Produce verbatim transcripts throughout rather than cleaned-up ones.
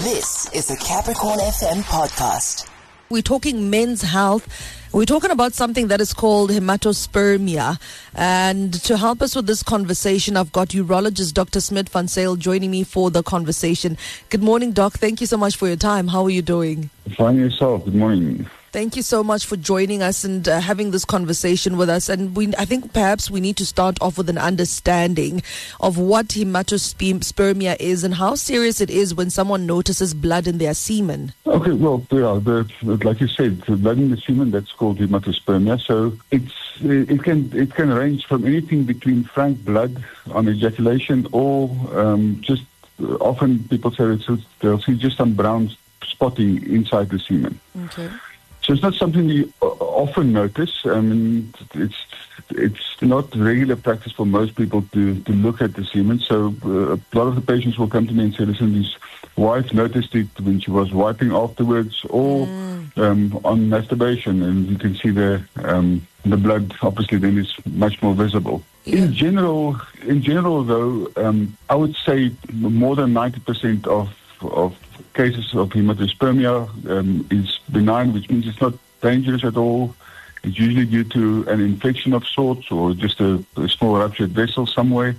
This is a Capricorn F M podcast. We're talking men's health. We're talking about something that is called hematospermia. And to help us with this conversation, I've got urologist Doctor Smit van Zyl joining me for the conversation. Good morning, Doc. Thank you so much for your time. How are you doing? Fine yourself. Good morning. Thank you so much for joining us and uh, having this conversation with us. And we, I think perhaps we need to start off with an understanding of what hematospermia is and how serious it is when someone notices blood in their semen. Okay, well, yeah, the, like you said, the blood in the semen, that's called hematospermia. So it's it can it can range from anything between frank blood on ejaculation or um, just uh, often people say it's, they'll see just some brown spotting inside the semen. Okay. So it's not something you often notice. I mean, it's it's not regular practice for most people to, to look at the semen. So uh, a lot of the patients will come to me and say, listen, his wife noticed it when she was wiping afterwards or mm. um, on masturbation, and you can see the um, the blood obviously then is much more visible. Yeah. In general, in general though, um, I would say more than ninety percent of of cases of hematospermia um, is benign, which means it's not dangerous at all. It's usually due to an infection of sorts or just a, a small ruptured vessel somewhere.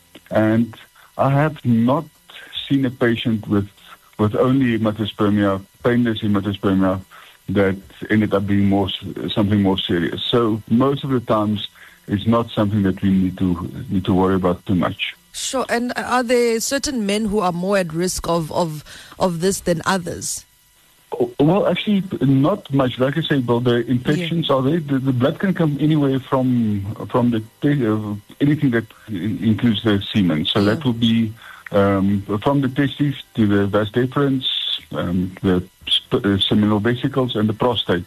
And I have not seen a patient with, with only hematospermia, painless hematospermia, that ended up being more something more serious. So most of the times it's not something that we need to need to worry about too much. Sure. And are there certain men who are more at risk of, of, of this than others? Well, actually, not much. Like I said, well, the infections yeah. are there. The, the blood can come anywhere from from the uh, anything that includes the semen. So yeah. that will be um, from the testes to the vas deferens, um, the sp- uh, seminal vesicles, and the prostate.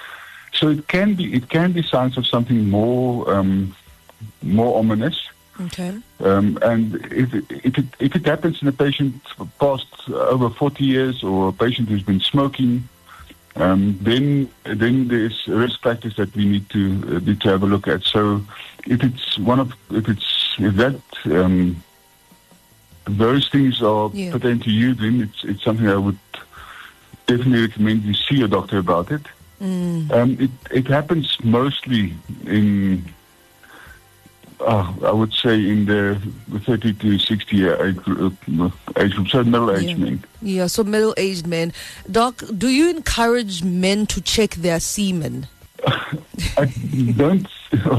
So it can be it can be signs of something more um, more ominous. Okay. Um, and if it, if it if it happens in a patient past over forty years or a patient who's been smoking, um, then then there's risk factors that we need to uh, need to have a look at. So if it's one of if it's if that um, those things are yeah. pertain to you, then it's it's something I would definitely recommend you see a doctor about it. Mm. Um, it it happens mostly in. Uh, I would say in the thirty to sixty year age group, age group, so middle-aged yeah. men. Yeah, so middle-aged men. Doc, do you encourage men to check their semen? I don't.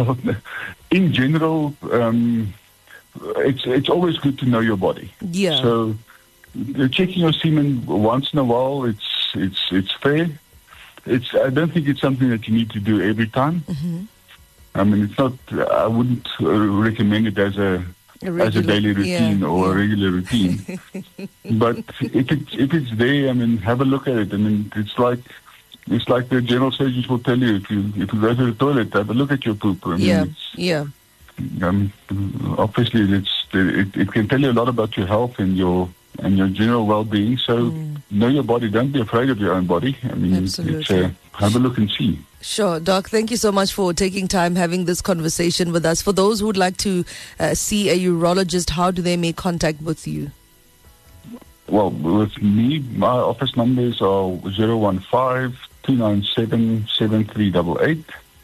In general, um, it's it's always good to know your body. Yeah. So uh, checking your semen once in a while, it's it's it's fair. It's. I don't think it's something that you need to do every time. Mm-hmm. I mean, it's not. I wouldn't uh, recommend it as a, a regular, as a daily routine yeah, or yeah. a regular routine. But if it's if it's there, I mean, have a look at it. I mean, it's like it's like the general surgeons will tell you. If you if you go to the toilet, have a look at your poop. I mean, yeah, it's, yeah. Um, obviously, it's it, it can tell you a lot about your health and your and your general well-being. So mm. know your body. Don't be afraid of your own body. I mean, Absolutely. it's, uh, have a look and see. Sure, Doc, thank you so much for taking time having this conversation with us. For those who would like to uh, see a urologist, how do they make contact with you? Well, with me, my office numbers are zero one five, two nine seven, seven three eight eight.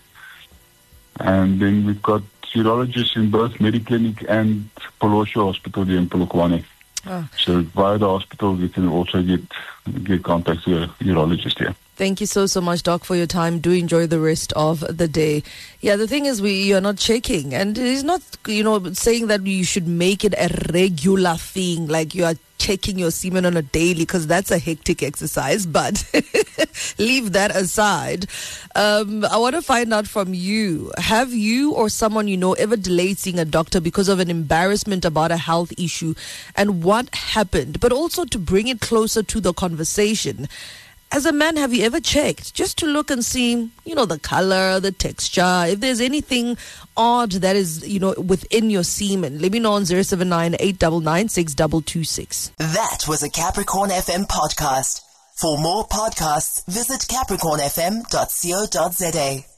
And then we've got urologists in both Mediclinic and Polosho Hospital here in Polokwane. Oh. So via the hospital, you can also get get contact with a urologist here. Thank you so, so much, Doc, for your time. Do enjoy the rest of the day. Yeah, the thing is, we you're not checking. And it's not, you know, saying that you should make it a regular thing, like you are checking your semen on a daily, because that's a hectic exercise. But leave that aside. Um, I want to find out from you, have you or someone you know ever delayed seeing a doctor because of an embarrassment about a health issue? And what happened? But also to bring it closer to the conversation. As a man, have you ever checked just to look and see, you know, the color, the texture, if there's anything odd that is, you know, within your semen? Let me know on zero seven nine, eight nine nine, six two two six. That was a Capricorn F M podcast. For more podcasts, visit capricorn f m dot co dot za.